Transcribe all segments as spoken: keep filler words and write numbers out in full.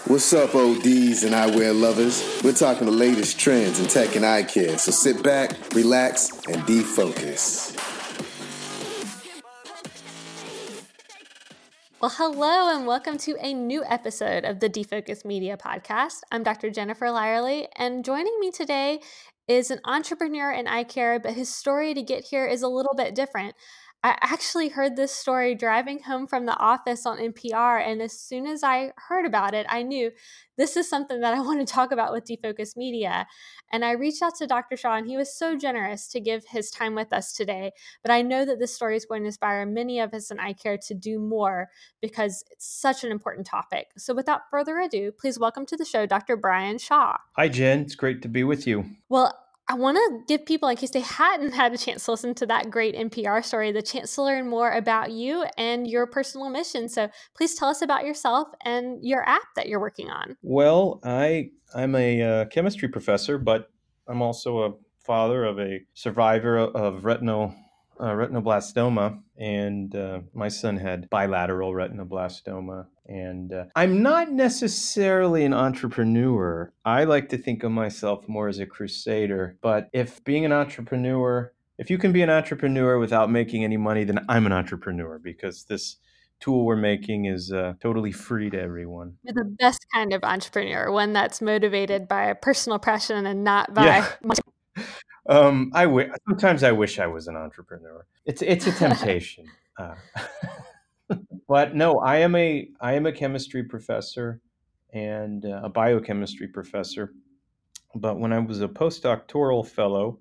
What's up, O Ds and eyewear lovers? We're talking the latest trends in tech and eye care, so sit back, relax, and defocus. Well, hello and welcome to a new episode of the Defocus Media Podcast. I'm Doctor Jennifer Lyerly, and joining me today is an entrepreneur in eye care, but his story to get here is a little bit different. I actually heard this story driving home from the office on N P R, and as soon as I heard about it, I knew this is something that I want to talk about with Defocus Media. And I reached out to Doctor Shaw, and he was so generous to give his time with us today. But I know that this story is going to inspire many of us in eye care to do more because it's such an important topic. So without further ado, please welcome to the show, Doctor Brian Shaw. Hi, Jen. It's great to be with you. Well, I want to give people, in case they hadn't had a chance to listen to that great N P R story, the chance to learn more about you and your personal mission. So please tell us about yourself and your app that you're working on. Well, I, I'm a uh, chemistry professor, but I'm also a father of a survivor of retinal uh, retinoblastoma, and uh, my son had bilateral retinoblastoma. And uh, I'm not necessarily an entrepreneur. I like to think of myself more as a crusader. But if being an entrepreneur, if you can be an entrepreneur without making any money, then I'm an entrepreneur, because this tool we're making is uh, totally free to everyone. You're the best kind of entrepreneur, one that's motivated by a personal passion and not by Yeah. money. Um, I w- sometimes I wish I was an entrepreneur. It's it's a temptation. uh, but no, I am a I am a chemistry professor and uh, a biochemistry professor. But when I was a postdoctoral fellow,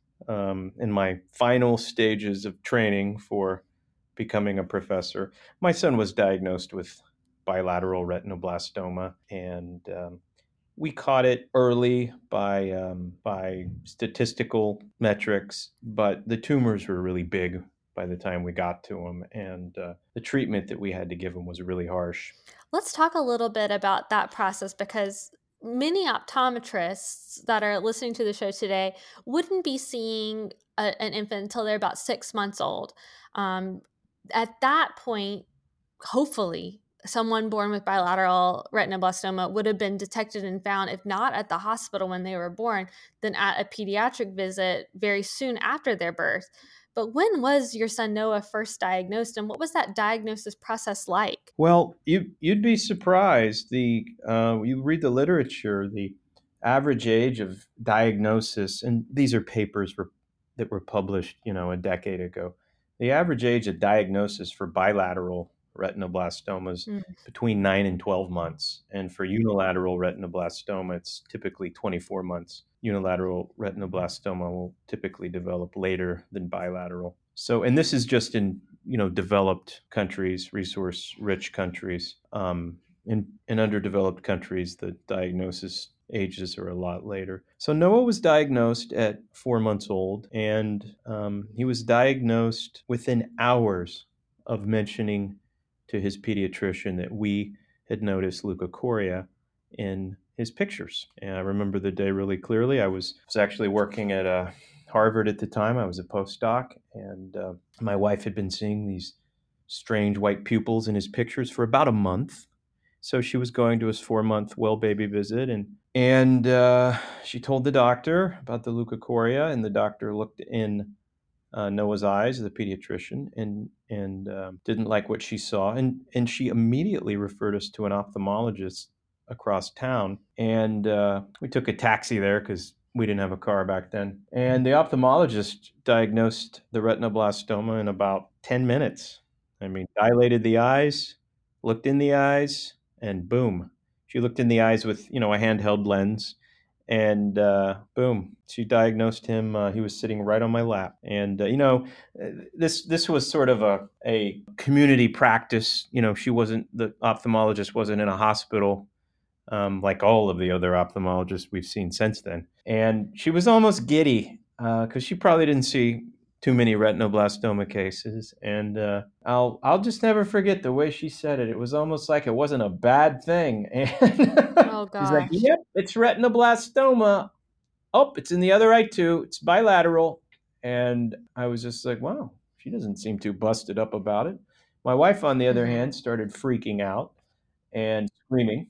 um, in my final stages of training for becoming a professor, my son was diagnosed with bilateral retinoblastoma, and um, we caught it early by um, by statistical metrics, but the tumors were really big by the time we got to him, and uh, the treatment that we had to give him was really harsh. Let's talk a little bit about that process, because many optometrists that are listening to the show today wouldn't be seeing a, an infant until they're about six months old. Um, at that point, hopefully, someone born with bilateral retinoblastoma would have been detected and found, if not at the hospital when they were born, then at a pediatric visit very soon after their birth. But when was your son Noah first diagnosed, and what was that diagnosis process like? Well, you, you'd be surprised. The uh, you read the literature, the average age of diagnosis, and these are papers were, that were published, you know, a decade ago. The average age of diagnosis for bilateral retinoblastomas Mm. between nine and twelve months, and for unilateral retinoblastoma, it's typically twenty-four months. Unilateral retinoblastoma will typically develop later than bilateral. So, and this is just in, you know, developed countries, resource-rich countries. Um, in, in underdeveloped countries, the diagnosis ages are a lot later. So Noah was diagnosed at four months old, and um, he was diagnosed within hours of mentioning to his pediatrician that we had noticed leukocoria in his pictures. And I remember the day really clearly. I was, was actually working at uh, Harvard at the time. I was a postdoc, and uh, my wife had been seeing these strange white pupils in his pictures for about a month. So she was going to his four-month well baby visit, and and uh, she told the doctor about the leukocoria, and the doctor looked in uh, Noah's eyes, the pediatrician, and and um, didn't like what she saw, and and she immediately referred us to an ophthalmologist across town, and uh, we took a taxi there because we didn't have a car back then, and the ophthalmologist diagnosed the retinoblastoma in about ten minutes. I mean, dilated the eyes, looked in the eyes, and boom. She looked in the eyes with, you know, a handheld lens, and uh, boom, she diagnosed him. Uh, he was sitting right on my lap. And, uh, you know, this this was sort of a, a community practice. You know, she wasn't, the ophthalmologist wasn't in a hospital um, like all of the other ophthalmologists we've seen since then. And she was almost giddy because uh, she probably didn't see too many retinoblastoma cases. And uh, I'll I'll just never forget the way she said it. It was almost like it wasn't a bad thing. And Oh, she's like, gosh. yep, it's retinoblastoma. Oh, it's in the other eye too. It's bilateral. And I was just like, wow, she doesn't seem too busted up about it. My wife, on the other Mhm. hand, started freaking out and screaming.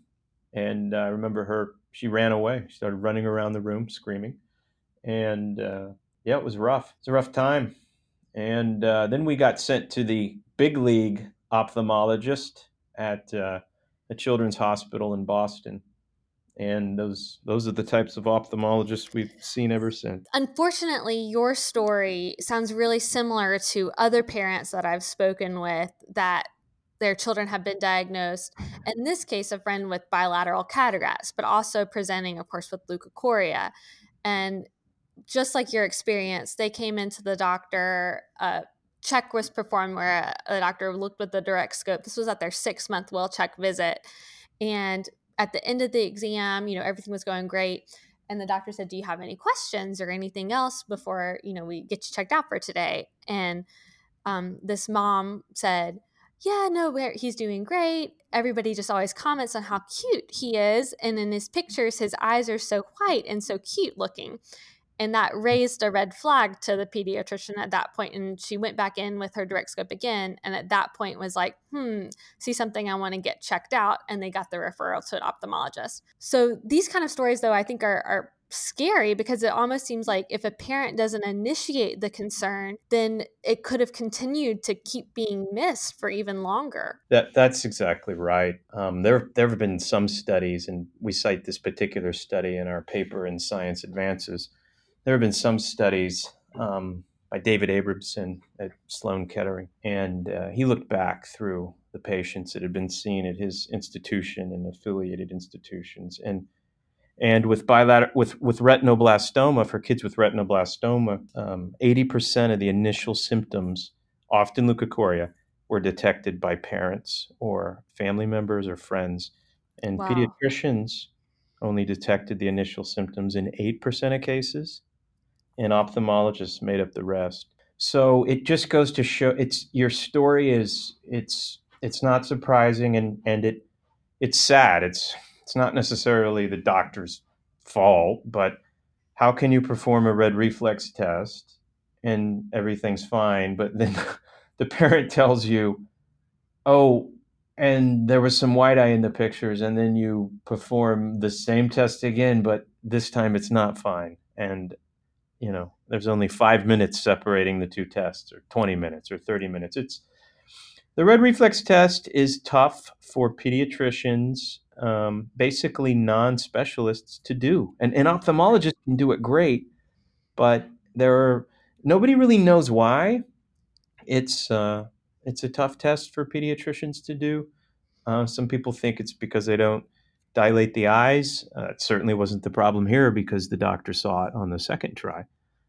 And uh, I remember her, she ran away. She started running around the room screaming. And uh, yeah, it was rough. It's a rough time. And uh, then we got sent to the big league ophthalmologist at uh, a children's hospital in Boston. And those those are the types of ophthalmologists we've seen ever since. Unfortunately, your story sounds really similar to other parents that I've spoken with that their children have been diagnosed, in this case, a friend with bilateral cataracts, but also presenting, of course, with leukocoria. And just like your experience, they came into the doctor, a check was performed where a, a doctor looked with the direct scope. This was at their six-month well check visit. And at the end of the exam, you know, everything was going great. And the doctor said, do you have any questions or anything else before, you know, we get you checked out for today? And um, this mom said, yeah, no, we're, he's doing great. Everybody just always comments on how cute he is. And in his pictures, his eyes are so white and so cute looking. And that raised a red flag to the pediatrician at that point. And she went back in with her direct scope again. And at that point was like, hmm, see something, I want to get checked out. And they got the referral to an ophthalmologist. So these kind of stories, though, I think are, are scary because it almost seems like if a parent doesn't initiate the concern, then it could have continued to keep being missed for even longer. That that's exactly right. Um, there there have been some studies, and we cite this particular study in our paper in Science Advances. There have been some studies um, by David Abramson at Sloan Kettering, and uh, he looked back through the patients that had been seen at his institution and affiliated institutions, and and with bilateral with with retinoblastoma, for kids with retinoblastoma, um, eighty percent of the initial symptoms, often leukocoria, were detected by parents or family members or friends, and Wow. pediatricians only detected the initial symptoms in eight percent of cases, and ophthalmologists made up the rest. So it just goes to show, it's your story is it's it's not surprising, and and it it's sad. It's it's not necessarily the doctor's fault, but how can you perform a red reflex test and everything's fine, but then the parent tells you, oh, and there was some white eye in the pictures, and then you perform the same test again, but this time it's not fine. And, you know, there's only five minutes separating the two tests, or twenty minutes, or thirty minutes. It's the red reflex test is tough for pediatricians, um, basically non-specialists, to do. And an ophthalmologist can do it great, but there are nobody really knows why. It's uh, it's a tough test for pediatricians to do. Uh, some people think it's because they don't dilate the eyes. Uh, it certainly wasn't the problem here because the doctor saw it on the second try.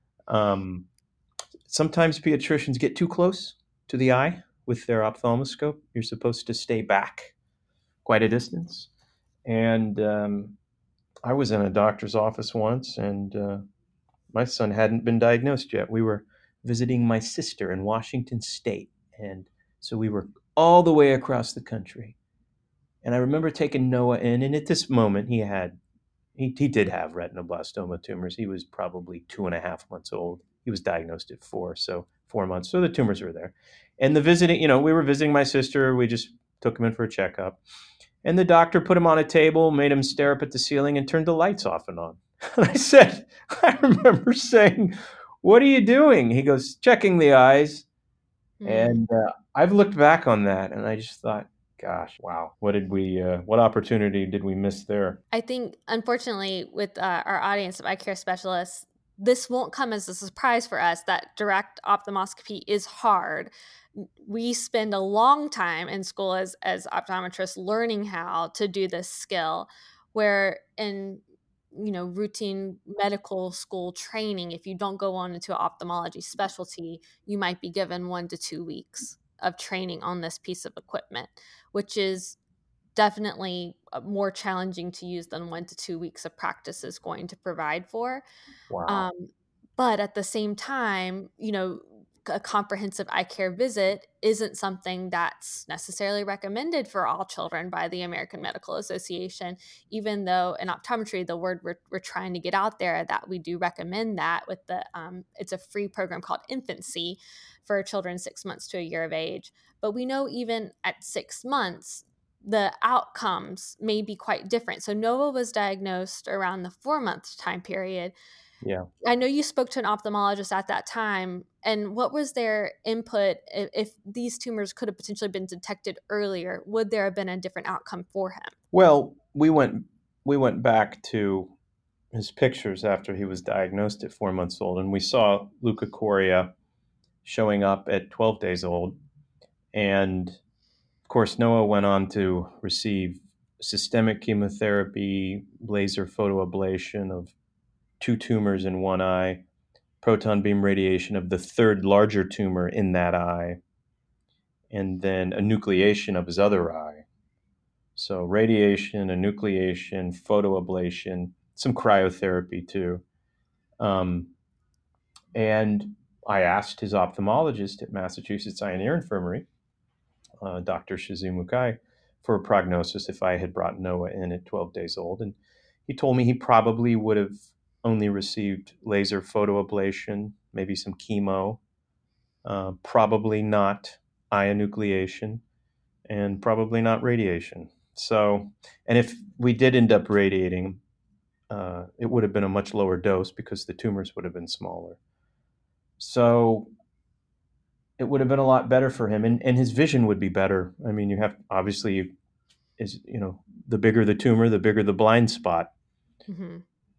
Um, sometimes pediatricians get too close to the eye with their ophthalmoscope. You're supposed to stay back quite a distance. And um, I was in a doctor's office once, and uh, my son hadn't been diagnosed yet. We were visiting my sister in Washington State, and so we were all the way across the country. And I remember taking Noah in, and at this moment he had, he, he did have retinoblastoma tumors. He was probably two and a half months old. He was diagnosed at four, so four months. So the tumors were there. And the visiting, you know, we were visiting my sister. We just took him in for a checkup. And the doctor put him on a table, made him stare up at the ceiling, and turned the lights off and on. And I said, I remember saying, what are you doing? He goes, checking the eyes. Mm. And uh, I've looked back on that, and I just thought, gosh, wow, what did we, uh, what opportunity did we miss there? I think, unfortunately, with uh, our audience of eye care specialists, this won't come as a surprise for us that direct ophthalmoscopy is hard. We spend a long time in school as, as optometrists learning how to do this skill, where in you know routine medical school training, if you don't go on into an ophthalmology specialty, you might be given one to two weeks of training on this piece of equipment, which is definitely more challenging to use than one to two weeks of practice is going to provide for. Wow. Um, but at the same time, you know, a comprehensive eye care visit isn't something that's necessarily recommended for all children by the American Medical Association, even though in optometry, the word we're, we're trying to get out there that we do recommend that with the, um, it's a free program called Infancy for children six months to a year of age. But we know even at six months, the outcomes may be quite different. So Noah was diagnosed around the four month time period. Yeah. I know you spoke to an ophthalmologist at that time. And what was their input if, if these tumors could have potentially been detected earlier? Would there have been a different outcome for him? Well, we went we went back to his pictures after he was diagnosed at four months old, and we saw leukocoria showing up at twelve days old. And of course, Noah went on to receive systemic chemotherapy, laser photoablation of two tumors in one eye, proton beam radiation of the third larger tumor in that eye, and then enucleation of his other eye. So radiation, enucleation, photoablation, some cryotherapy too. Um, and I asked his ophthalmologist at Massachusetts Eye and Ear Infirmary, uh, Doctor Shizu Mukai, for a prognosis if I had brought Noah in at twelve days old. And he told me he probably would have only received laser photoablation, maybe some chemo, uh, probably not eye enucleation, and probably not radiation. So, and if we did end up radiating, uh, it would have been a much lower dose because the tumors would have been smaller. So it would have been a lot better for him, and, and his vision would be better. I mean, you have obviously is you know the bigger the tumor, the bigger the blind spot. Mm-hmm.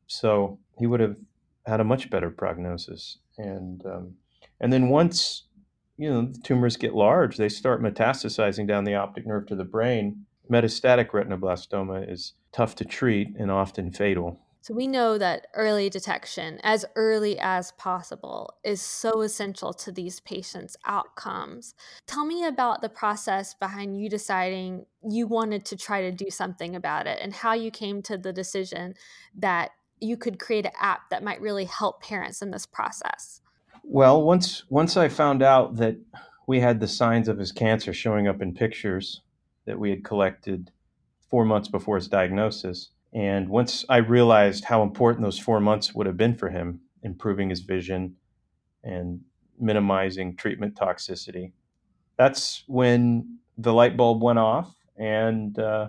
So he would have had a much better prognosis. And um, and then once you know the tumors get large, they start metastasizing down the optic nerve to the brain. Metastatic retinoblastoma is tough to treat and often fatal. So we know that early detection, as early as possible, is so essential to these patients' outcomes. Tell me about the process behind you deciding you wanted to try to do something about it and how you came to the decision that you could create an app that might really help parents in this process. Well, once once I found out that we had the signs of his cancer showing up in pictures that we had collected four months before his diagnosis, and once I realized how important those four months would have been for him, improving his vision and minimizing treatment toxicity, that's when the light bulb went off, and uh,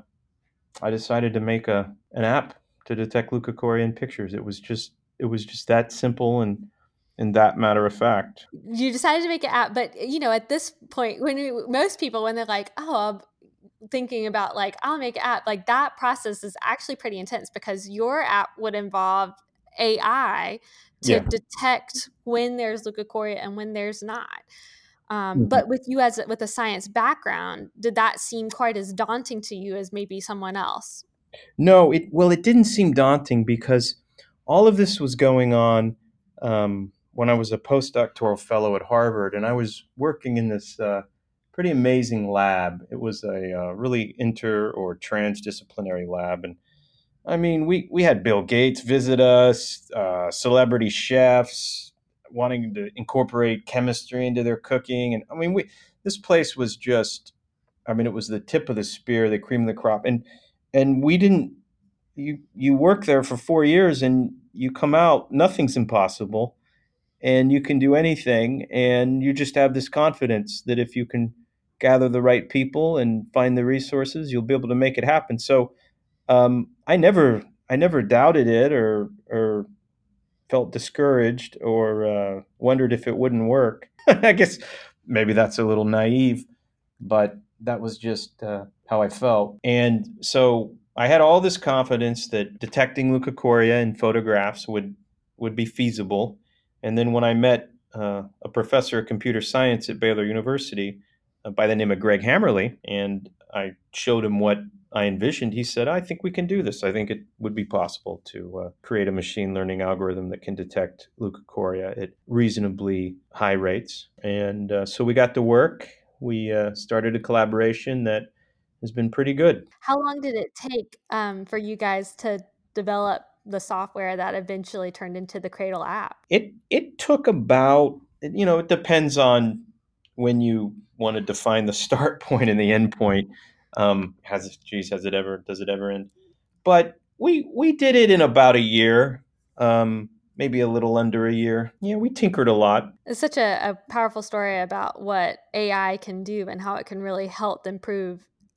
I decided to make a an app to detect leukocoria in pictures. It was just it was just that simple and and that matter of fact. You decided to make an app, but you know, at this point, when you, most people, when they're like, "Oh, I'm thinking about like I'll make an app," like that process is actually pretty intense because your app would involve A I to Yeah. detect when there's leukocoria and when there's not. Um, Mhm. but with you as with a science background, did that seem quite as daunting to you as maybe someone else? No, it well, it didn't seem daunting because all of this was going on um, when I was a postdoctoral fellow at Harvard, and I was working in this uh, pretty amazing lab. It was a uh, really inter or transdisciplinary lab, and I mean, we we had Bill Gates visit us, uh, celebrity chefs wanting to incorporate chemistry into their cooking, and I mean, we this place was just, I mean, it was the tip of the spear, the cream of the crop, and and we didn't. You you work there for four years, and you come out, nothing's impossible, and you can do anything, and you just have this confidence that if you can gather the right people and find the resources, you'll be able to make it happen. So um, I never I never doubted it or or felt discouraged or uh, wondered if it wouldn't work. I guess maybe that's a little naive, but that was just uh, how I felt. And so I had all this confidence that detecting leukocoria in photographs would would be feasible. And then when I met uh, a professor of computer science at Baylor University uh, by the name of Greg Hammerly, and I showed him what I envisioned, he said, "I think we can do this. I think it would be possible to uh, create a machine learning algorithm that can detect leukocoria at reasonably high rates." And uh, so we got to work. We uh, started a collaboration that has been pretty good. How long did it take um, for you guys to develop the software that eventually turned into the Cradle app? It it took about, you know, it depends on when you want to define the start point and the end point. Um, has geez, has it ever does it ever end? But we we did it in about a year, um, maybe a little under a year. Yeah, we tinkered a lot. It's such a, a powerful story about what A I can do and how it can really help improve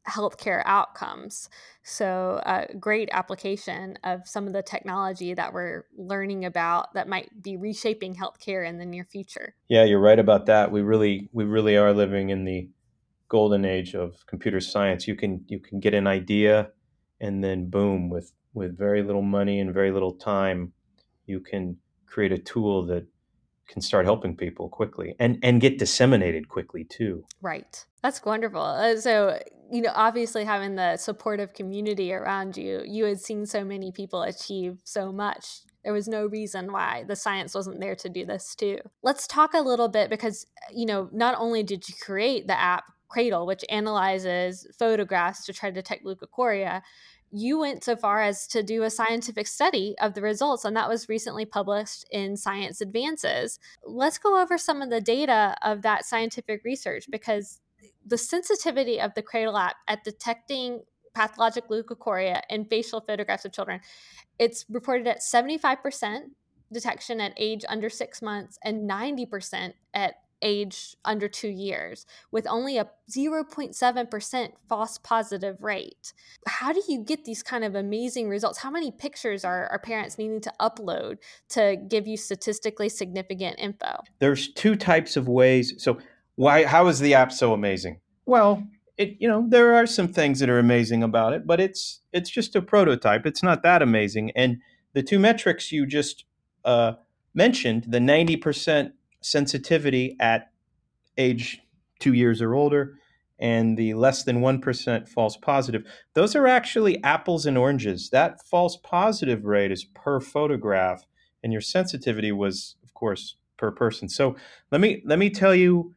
healthcare outcomes. So a uh, great application of some of the technology that we're learning about that might be reshaping healthcare in the near future. Yeah, you're right about that. We really, we really are living in the golden age of computer science. You can, you can get an idea, and then boom, with, with very little money and very little time, you can create a tool that can start helping people quickly and, and get disseminated quickly too. Right. That's wonderful. Uh, so, you know, obviously having the supportive community around you, you had seen so many people achieve so much. There was no reason why the science wasn't there to do this too. Let's talk a little bit because, you know, not only did you create the app Cradle, which analyzes photographs to try to detect leukocoria, you went so far as to do a scientific study of the results, and that was recently published in Science Advances. Let's go over some of the data of that scientific research, because the sensitivity of the Cradle app at detecting pathologic leukocoria in facial photographs of children, it's reported at seventy-five percent detection at age under six months and ninety percent at age under two years, with only a zero point seven percent false positive rate. How do you get these kind of amazing results? How many pictures are, are parents needing to upload to give you statistically significant info? There's two types of ways. So why, how is the app so amazing? Well, it, you know, there are some things that are amazing about it, but it's, it's just a prototype. It's not that amazing. And the two metrics you just uh, mentioned, the ninety percent sensitivity at age two years or older, and the less than one percent false positive, those are actually apples and oranges. That false positive rate is per photograph, and your sensitivity was, of course, per person. So let me let me tell you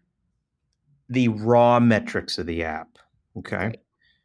the raw metrics of the app. Okay. Great.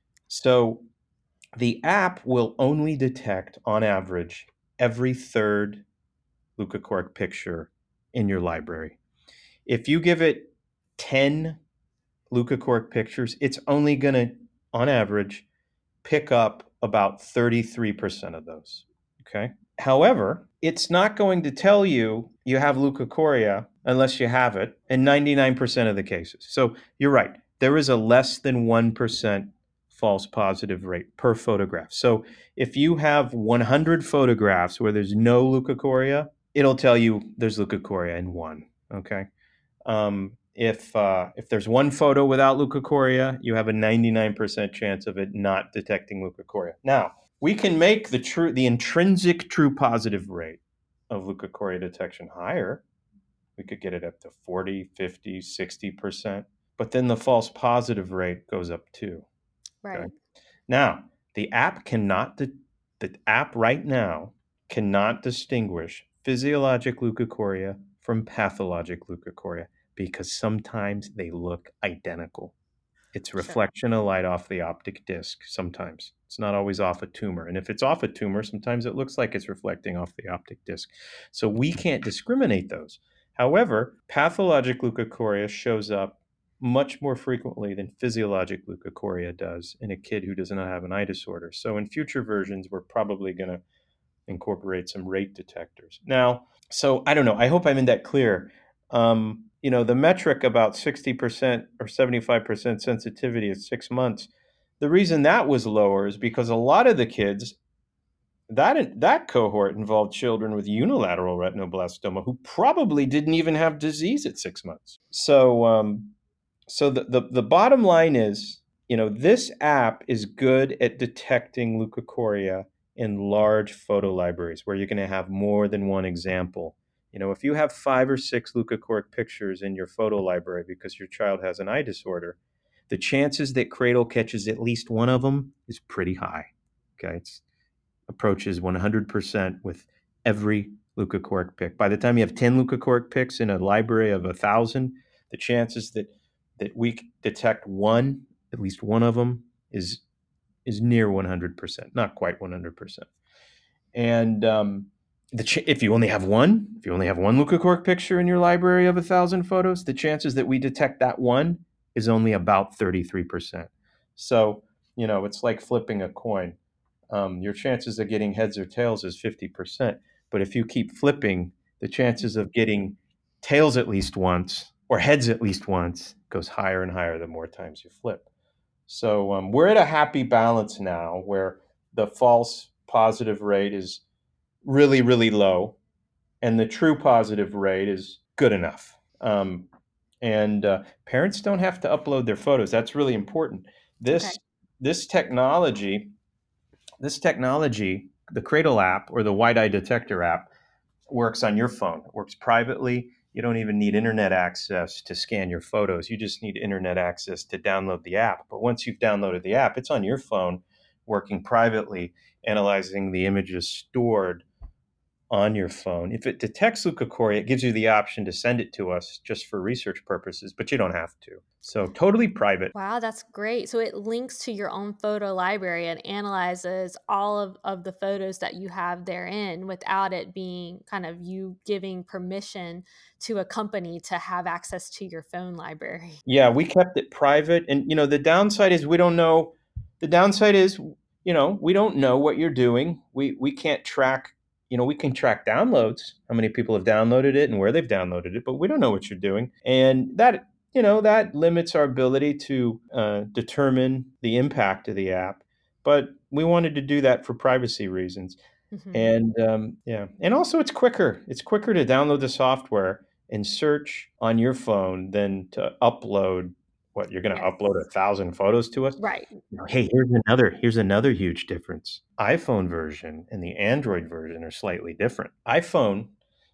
So the app will only detect, on average, every third leukocoria picture in your library. If you give it ten leukocoria pictures, it's only going to, on average, pick up about thirty-three percent of those. Okay. However, it's not going to tell you you have leukocoria unless you have it in ninety-nine percent of the cases. So you're right. There is a less than one percent false positive rate per photograph. So if you have one hundred photographs where there's no leukocoria, it'll tell you there's leukocoria in one. Okay. Um, if uh, if there's one photo without leukocoria, you have a ninety-nine percent chance of it not detecting leukocoria. Now, we can make the true, the intrinsic true positive rate of leukocoria detection higher. We could get it up to forty, fifty, sixty percent, but then the false positive rate goes up too. Right. Okay? Now, the app cannot, di- the app right now cannot distinguish physiologic leukocoria from pathologic leukocoria, because sometimes they look identical. It's a reflection of light off the optic disc sometimes. It's not always off a tumor. And if it's off a tumor, sometimes it looks like it's reflecting off the optic disc. So we can't discriminate those. However, pathologic leukocoria shows up much more frequently than physiologic leukocoria does in a kid who does not have an eye disorder. So in future versions, we're probably going to incorporate some rate detectors. Now, so I don't know. I hope I'm in that clear. Um, you know, the metric about sixty percent or seventy-five percent sensitivity at six months, the reason that was lower is because a lot of the kids, that that cohort involved children with unilateral retinoblastoma who probably didn't even have disease at six months. So, um, so the, the, the bottom line is, you know, this app is good at detecting leukocoria in large photo libraries where you're going to have more than one example. You know, if you have five or six leukocoria pictures in your photo library because your child has an eye disorder, the chances that Cradle catches at least one of them is pretty high. Okay, it's approaches one hundred percent with every leukocoria pic. By the time you have ten leukocoria pics in a library of a thousand, the chances that that we detect one, at least one of them, is is near one hundred percent, not quite one hundred percent. And um, the ch- if you only have one, if you only have one leukocoria picture in your library of a thousand photos, the chances that we detect that one is only about thirty-three percent. So, you know, it's like flipping a coin. Um, your chances of getting heads or tails is fifty percent. But if you keep flipping, the chances of getting tails at least once or heads at least once goes higher and higher the more times you flip. So um, we're at a happy balance now where the false positive rate is really, really low, and the true positive rate is good enough. Um, and uh, parents don't have to upload their photos. That's really important. Okay. This this technology, this technology, the Cradle app or the White Eye Detector app, works on your phone. It works privately. You don't even need internet access to scan your photos. You just need internet access to download the app. But once you've downloaded the app, it's on your phone, working privately, analyzing the images stored on your phone. If it detects leukocoria, it gives you the option to send it to us just for research purposes, but you don't have to. So totally private. Wow, that's great. So it links to your own photo library and analyzes all of, of the photos that you have therein without it being kind of you giving permission to a company to have access to your phone library. Yeah, we kept it private. And, you know, the downside is we don't know. The downside is, you know, we don't know what you're doing. We, we can't track, you know, we can track downloads, how many people have downloaded it and where they've downloaded it, but we don't know what you're doing. And that, you know, that limits our ability to uh, determine the impact of the app. But we wanted to do that for privacy reasons. Mm-hmm. And um, yeah, and also it's quicker. It's quicker to download the software and search on your phone than to upload. What, you're going to Yes. upload a thousand photos to us? Right. Hey, here's another here's another huge difference. iPhone version and the Android version are slightly different. iPhone,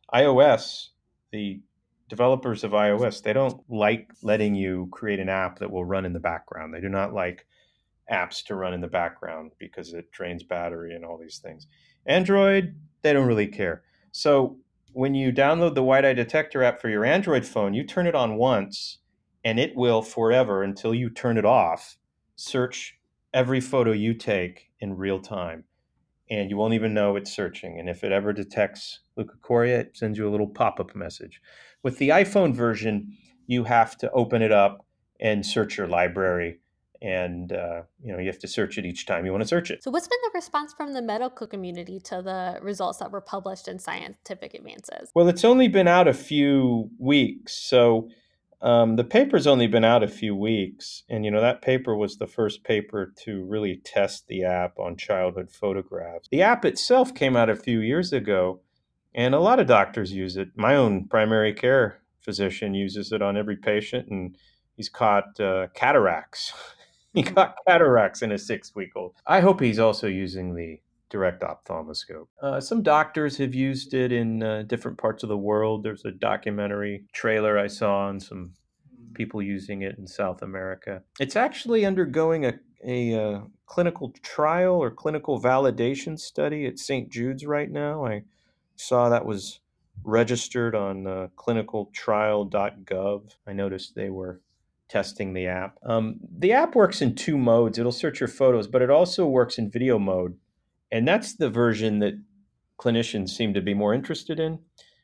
iOS, the developers of iOS, they don't like letting you create an app that will run in the background. They do not like apps to run in the background because it drains battery and all these things. Android, they don't really care. So when you download the White Eye Detector app for your Android phone, you turn it on once and it will forever until you turn it off search every photo you take in real time. And you won't even know it's searching. And if it ever detects leukocoria, it sends you a little pop-up message. With the iPhone version, you have to open it up and search your library. And uh, you know, you have to search it each time you want to search it. So what's been the response from the medical community to the results that were published in Scientific Advances? Well, it's only been out a few weeks. So um, the paper's only been out a few weeks. And, you know, that paper was the first paper to really test the app on childhood photographs. The app itself came out a few years ago, and a lot of doctors use it. My own primary care physician uses it on every patient, and he's caught uh, cataracts. He got cataracts in a six-week-old. I hope he's also using the direct ophthalmoscope. Uh, some doctors have used it in uh, different parts of the world. There's a documentary trailer I saw on some people using it in South America. It's actually undergoing a, a uh, clinical trial or clinical validation study at Saint Jude's right now. I saw that was registered on uh, clinical trial dot gov. I noticed they were testing the app. Um, the app works in two modes. It'll search your photos, but it also works in video mode. And that's the version that clinicians seem to be more interested in,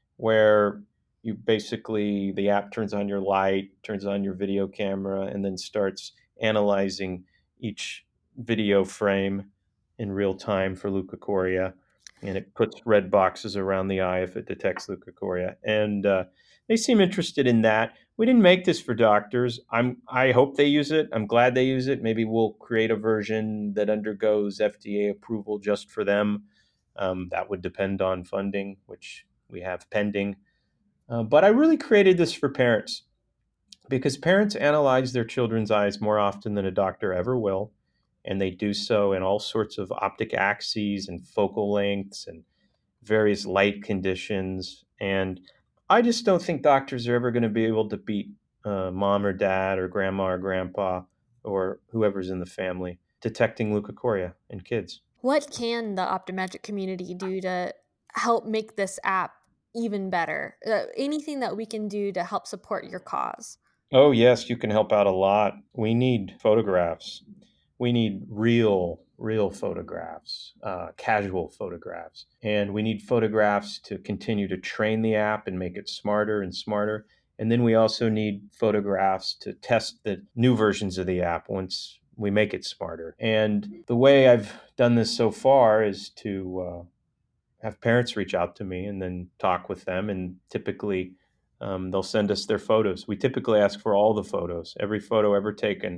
where you basically, the app turns on your light, turns on your video camera, and then starts analyzing each video frame in real time for leukocoria. And it puts red boxes around the eye if it detects leukocoria. And uh, they seem interested in that. We didn't make this for doctors. I'm, I hope they use it. I'm glad they use it. Maybe we'll create a version that undergoes F D A approval just for them. Um, that would depend on funding, which we have pending. Uh, but I really created this for parents because parents analyze their children's eyes more often than a doctor ever will. And they do so in all sorts of optic axes and focal lengths and various light conditions. And I just don't think doctors are ever going to be able to beat uh, mom or dad or grandma or grandpa or whoever's in the family detecting leukocoria in kids. What can the optometric community do to help make this app even better? Uh, anything that we can do to help support your cause? Oh, yes, you can help out a lot. We need photographs. We need real, real photographs, uh, casual photographs. And we need photographs to continue to train the app and make it smarter and smarter. And then we also need photographs to test the new versions of the app once we make it smarter. And the way I've done this so far is to uh, have parents reach out to me and then talk with them. And typically, um, they'll send us their photos. We typically ask for all the photos, every photo ever taken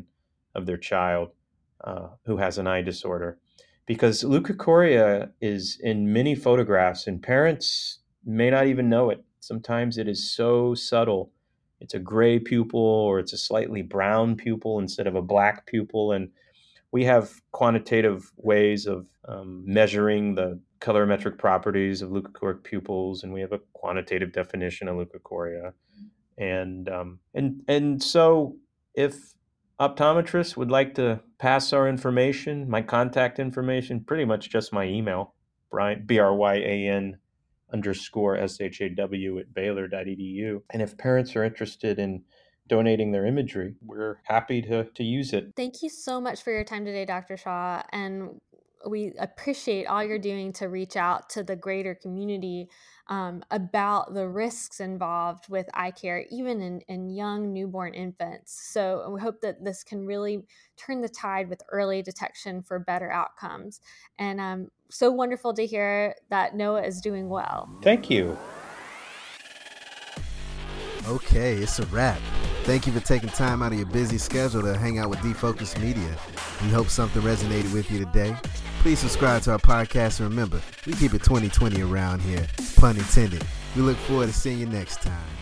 of their child uh, who has an eye disorder. Because leukocoria is in many photographs, and parents may not even know it. Sometimes it is so subtle. It's a gray pupil, or it's a slightly brown pupil instead of a black pupil. And we have quantitative ways of um, measuring the colorimetric properties of leukochoric pupils, and we have a quantitative definition of leukocoria. And um, and and so if optometrists would like to pass our information, my contact information, pretty much just my email, Brian, B R Y A N underscore S H A W at Baylor dot E D U. And if parents are interested in donating their imagery, we're happy to, to use it. Thank you so much for your time today, Doctor Shaw. And we appreciate all you're doing to reach out to the greater community um, about the risks involved with eye care, even in, in young newborn infants. So we hope that this can really turn the tide with early detection for better outcomes. And um, so wonderful to hear that Noah is doing well. Thank you. Okay, it's a wrap. Thank you for taking time out of your busy schedule to hang out with D-Focus Media. We hope something resonated with you today. Please subscribe to our podcast, and remember, we keep it twenty twenty around here. Pun intended. We look forward to seeing you next time.